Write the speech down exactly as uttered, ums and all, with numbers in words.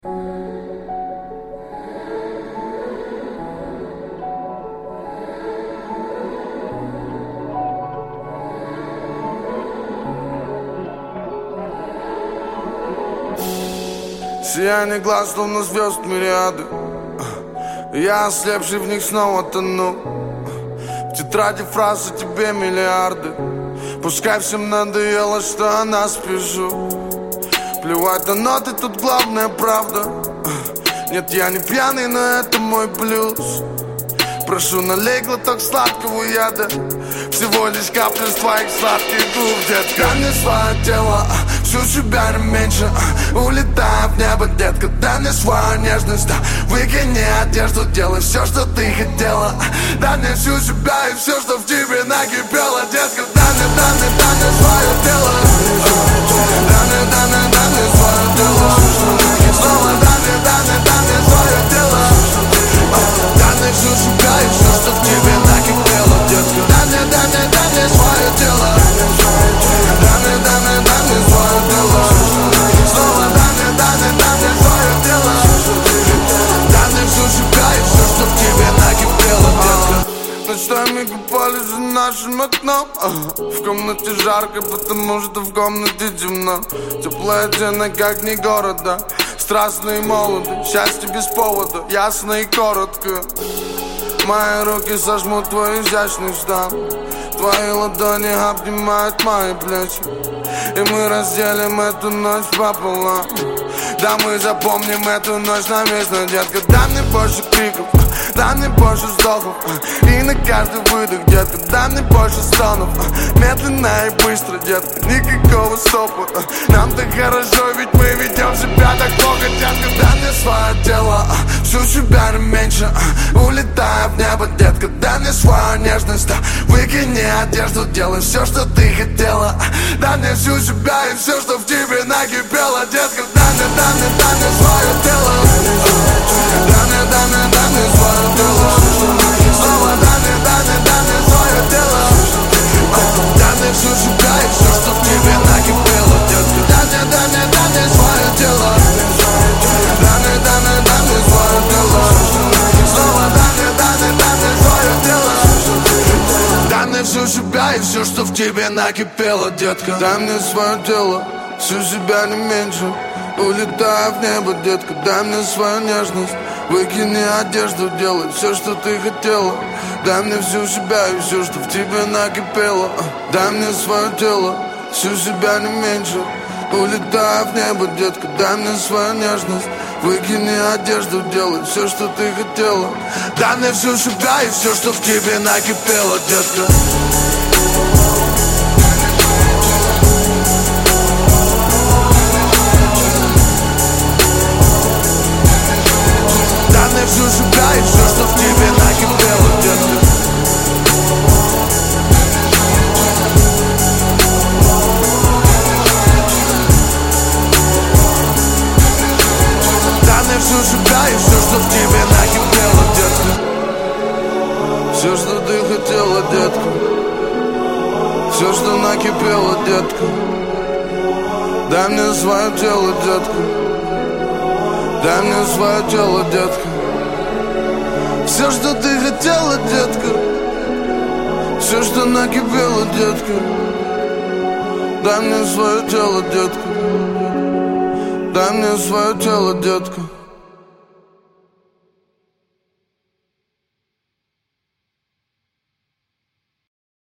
Сияние глаз, словно звезд мириады. Я ослепший в них снова тону. В тетради фраз о тебе миллиарды. Пускай всем надоело, что о нас пишу. Плевать на ноты, тут главная правда. Нет, я не пьяный, но это мой плюс. Прошу, налей глоток сладкого яда. Всего лишь капля с твоих сладких губ, детка. Дай мне свое тело, всю себя не меньше. Улетай в небо, детка. Дай мне свою нежность, да. Выкини одежду, делай все, что ты хотела. Дай мне всю себя и все, что в тебе накипело, детка. Дай мне, дай мне, дай мне свое тело. Дай мне, дай мне, дай мне свое тело. Снова дай мне, дай мне, дай мне свое тело. Дай мне всю себя и все, что в тебе накипело, детка. Дай мне, дай мне, дай мне свое тело. Дай мне, дай мне, дай мне свое тело. Снова дай мне, дай мне, дай мне свое тело. Дай мне всю себя и все, что в тебе накипело, детка. Ночами купались за нашим окном. В комнате жарко, потому что в комнате темно. Теплая тена, как не города. Страстно и молодо, счастье без повода. Ясно и коротко. Мои руки сожмут твой изящный штамп. Твои ладони обнимают мои плечи. И мы разделим эту ночь пополам. Да, мы запомним эту ночь навечно, детка. Дай мне больше криков, дай мне больше вздохов. И на каждый выдох, детка, дай мне больше стонов. Медленно и быстро, детка, никакого стопа. Нам так хорошо, ведь мы ведем себя так плохо, детка. Дай мне свое тело, всю себя не меньше. Улетая в небо, детка, дай мне свою нежность, да. Выкини одежду, делай все, что ты хотела. Дай мне всю себя и все, что в тебе накипело, детка. Дай мне, дай мне, дай мне свое тело. Дай мне, дай мне, дай мне свое тело. Снова дай мне, дай мне, дай мне свое тело. Дай мне всю себя и все, что в тебе накипело, детка. Дай мне, дай мне, дай мне свое тело. Дай мне, дай мне, дай мне свое тело. Снова дай мне, дай мне, дай мне свое тело. Дай мне всю себя и все, что в тебе накипело, детка. Дай мне свое тело, всю себя не меньше. Улетая в небо, детка, дай мне свою нежность. Выкини одежду, делай все, что ты хотела. Дай мне всю себя и все, что в тебе накипело. Дай мне свое тело, всю себя не меньше. Улетая в небо, детка, дай мне свою нежность. Выкини одежду, делай все, что ты хотела. Дай мне всю себя и все, что в тебе накипело, детка. Всю себя и все, что в тебе накипело, детка. Дай мне всю себя и все, что в тебе накипело, детка. Все, что ты хотела, детка. Все, что накипело, детка. Дай мне свое тело, детка. Дай мне свое тело, детка. Все, что ты хотела, детка. Все, что накипело, детка. Дай мне свое тело, детка. Дай мне свое тело, детка.